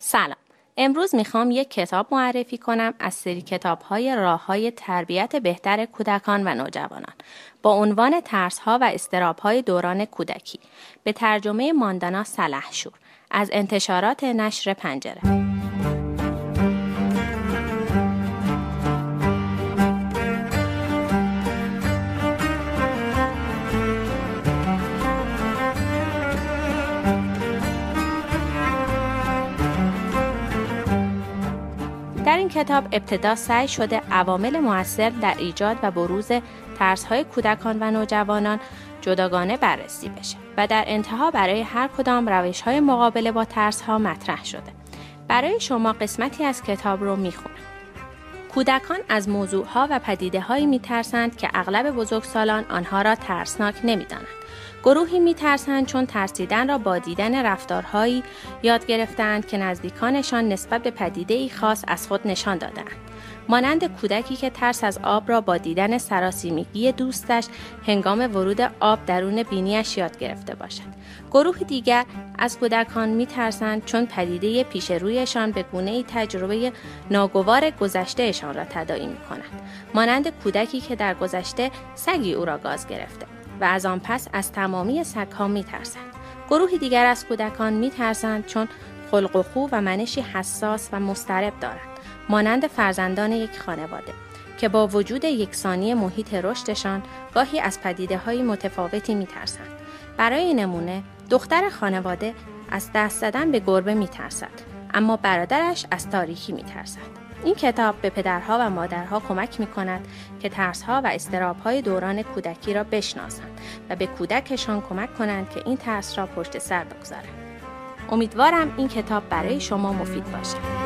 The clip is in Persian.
سلام. امروز میخوام یک کتاب معرفی کنم از سری کتاب‌های راه‌های تربیت بهتر کودکان و نوجوانان با عنوان ترس‌ها و اضطراب‌های دوران کودکی به ترجمه ماندانا سلحشور از انتشارات نشر پنجره. در این کتاب ابتدا سعی شده عوامل مؤثر در ایجاد و بروز ترس‌های کودکان و نوجوانان جداگانه بررسی بشه و در انتها برای هر کدام روش‌های مقابله با ترس‌ها مطرح شده. برای شما قسمتی از کتاب رو میخونم. کودکان از موضوعها و پدیده‌هایی میترسند که اغلب بزرگسالان آنها را ترسناک نمیدانند. گروهی میترسند چون ترسیدن را با دیدن رفتارهایی یاد گرفتند که نزدیکانشان نسبت به پدیده‌ای خاص از خود نشان دادند. مانند کودکی که ترس از آب را با دیدن سراسیمگی دوستش هنگام ورود آب درون بینیش یاد گرفته باشد. گروه دیگر از کودکان میترسند چون پدیده پیش رویشان به گونه‌ای تجربه ناگوار گذشتهشان را تداعی می‌کند. مانند کودکی که در گذشته سگی او را گاز گرفته و از آن پس از تمامی سگ‌ها می‌ترسند. گروه دیگر از کودکان می‌ترسند چون خلق و خو و منشی حساس و مضطرب دارند، مانند فرزندان یک خانواده که با وجود یکسانی محیط رشدشان گاهی از پدیده‌های متفاوتی می‌ترسند. برای نمونه، دختر خانواده از دست زدن به گربه می‌ترسد، اما برادرش از تاریکی می‌ترسد. این کتاب به پدرها و مادرها کمک می‌کند که ترس‌ها و اضطراب‌های دوران کودکی را بشناسند و به کودکشان کمک کنند که این ترس را پشت سر بگذارند. امیدوارم این کتاب برای شما مفید باشه.